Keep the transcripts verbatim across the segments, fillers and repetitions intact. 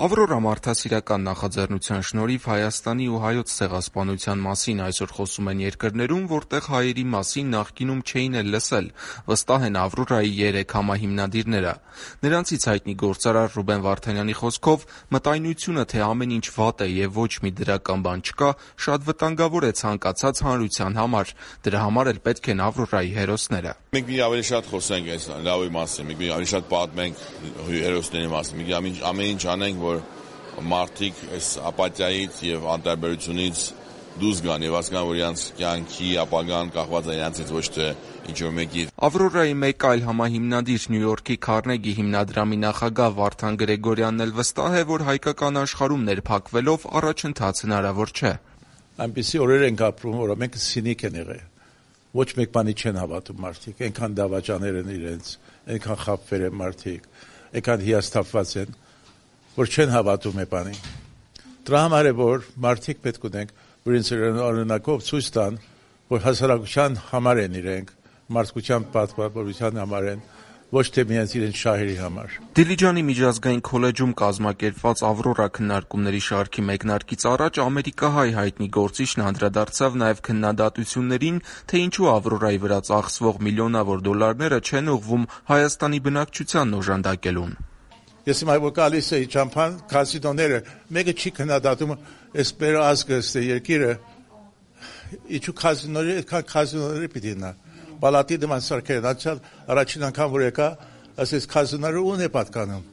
Ավրորա մարդասիրական նախաձեռնության շնորհիվ Հայաստանի ու Հայոց ցեղասպանության մասին այսօր խոսում են երկրներում, որտեղ հայերի մասին նախկինում չէին էլ լսել, վստահ են Ավրորայի երեք համահիմնադիրները։ Նրանցից հայտնի գործարար Ռուբեն Վարդանյանի խոսքով մտայնությունը, թե ամեն ինչ վատ է եւ ոչ մի դրական բան չկա, շատ վտանգավոր է ցանկացած հանրության համար։ Դրա համար էլ պետք են Ավրորայի հերոսները։ Մենք մի ավելի շատ խոսենք այս լավի մասին, մենք մի ավելի շատ պատմենք հերոսների մասին, մենք ամեն ինչ անենք, որ մարդիկ այս ապաթիայից եւ անտարբերությունից դուրս գան եւ հասկանան, որ իրենց կյանքի ապագան կախված է իրենցից, ոչ թե ինչ-որ մեկի։ Ավրորայի մեկ այլ համահիմնադիր Նյու Յորքի Քարնեգի հիմնադրամի նախագահ Վարդան Գրեգորյանն էլ վստահ է, որ հայկական աշխարհում ներփակվելով առաջընթաց հնարավոր չէ։ Այնպիսի օրեր ենք ապրում, որ մենք սինիկ են եղել։ Ոչ մեկ բանի չեն հավատում մարդիկ, այնքան դավաճաներ են իրենց, այնքան խաբվել են մարդիկ, այնքան հիասթափված են, որ չեն հավատում է բանի։ Դրա համար է, որ մարդիկ պետք ունենք, որ իրենց օրինակով ցույց տան, որ հասարակության համար են իրենք, մարդկության պատվավորության համար են, ոչ թե միայն իրենց շահերի համար։ Դիլիջանի միջազգային քոլեջում կազմակերպված Ավրորա քննարկումների շարքի մեկնարկից առաջ ամերիկահայ հայտնի գործիչն անդրադարձավ նաև քննադատություններին, թե ինչու Ավրորայի վրա ծախսվող միլիոնավոր դոլարները չեն ուղղվում Հայաստանի բնակչությանն օժանդակելուն։ Ես հիմա որ գալիս էի Ճամփան, կազինոները, մեկը չի քննադատում, այս մեր ազգը, այս երկիրը, ինչու կազինոները, այդքան կազինոները պիտի նա։ Բալատի դման սարքերն անցյալ առաջին անգամ որ եկա, ասես կազինոները ուն է պատկանում։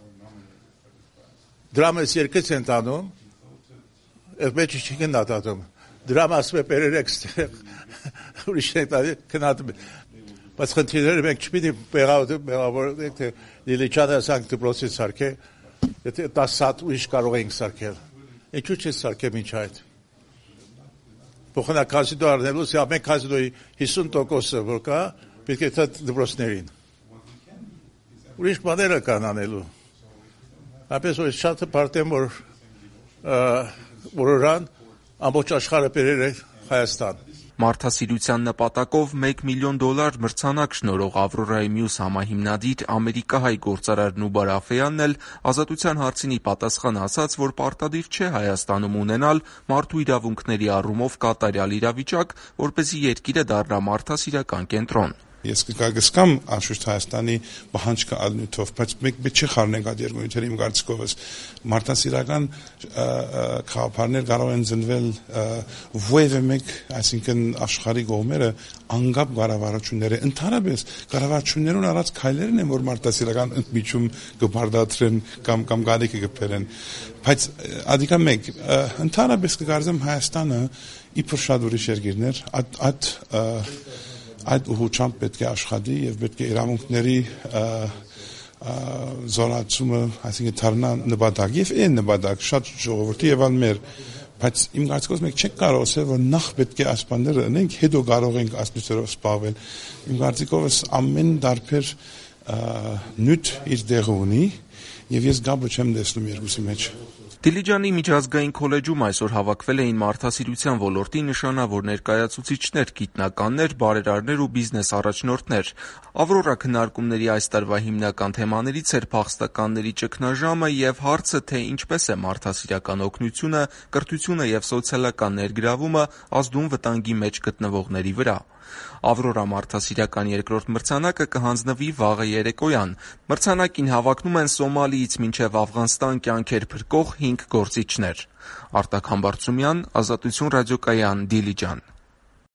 Դրամը երկից են տանում, այդ մեջը չի քննադատում։ Դրամը ասում է բերերեք ստեղ, ուրիշ է տալի քննադատում։ Բայց խնդիրները մենք չպիտի մեղավորենք, թե Դիլիջանը ասանք դպրոցի սարքե, եթե դас հատ ուրիշ կարող ենք սարքել։ Ինչու՞ չի սարքել մինչ այդ։ Փոխանակ կազինո առնելուց ամեն կազինոյի հիսուն տոկոսը որ կա, պետք է դա դպրոցներին։ Ուրիշ բաներ կան անելու։ Այնպես որ շատ պարտեմ որ որորան ամբողջ աշխարհը բերել է Հայաստան։ Մարդասիրության նպատակով մեկ միլիոն դոլար մրցանակ շնորհող Ավրորայի մյուս համահիմնադիր ամերիկահայ գործարար Նուբար Աֆեյանն էլ Ազատության հարցինի պատասխան ասաց, որ պարտադիր չէ Հայաստանում ունենալ մարդու իրավունքների առումով կատարյալ իրավիճակ, որպեսզի երկիրը դառնա մարդասիրական կենտրոն։ Ես կգամ անշուշտ Հայաստանի պահանջքը ալնյութով, բայց մենք պետք չի խառնենք այդ երկրների իմ կարծիքովս մարդասիրական խաղապարներ կարող են ծնվել ովևէ մեկ, այսինքն աշխարհի կողմերը անգապ կառավարությունները ընդհանրապես կառավարություններուն առած քայլերն են, որ մարդասիրական ընդմիջում կբարդացրեն կամ կամ գալիքը կբերեն, բայց ադիկա մեկ ընդհանրապես կգարձեմ Հայաստանը իբր շատ ուրիշ երկիրներ այդ այդ այդ ուղղությամբ պետք է աշխատի եւ պետք է իրավունքների զորացումը, այսինքն դառնա նպատակ եւ այն նպատակ շատ ժողովրդի եւ ան մեր, բայց իմ կարծիքով մենք չենք կարող ասել, որ նախ պետք է ասպանները ունենք, հետո կարող ենք ասպետերով սպավել։ Իմ կարծիքով ամեն դարբեր նյութ իր տեղը ունի եւ ես գաբը չեմ տեսնում երկուսի մեջ։ Դիլիջանի միջազգային քոլեջում այսօր հավաքվել էին մարդասիրության ոլորտի նշանավոր ներկայացուցիչներ, գիտնականներ, բարերարներ ու բիզնես առաջնորդներ։ Ավրորա քննարկումների այս տարվա հիմնական թեմաներից էր փախստականների ճգնաժամը եւ հարցը, թե ինչպես է մարդասիրական օգնությունը, կրթությունը եւ սոցիալական ներգրավումը ազդում վտանգի մեջ գտնվողների վրա։ Ավրորա մարդասիրական երկրորդ մրցանակը կհանձնվի վաղը երեկոյան։ Մրցանակին հավակնում են Սոմալիից մինչև Աֆղանստան կյանքեր փրկող հինգ գործիչներ։ Արտակ Համբարձումյան, Ազատություն ռադիոկայան, Դիլիջան։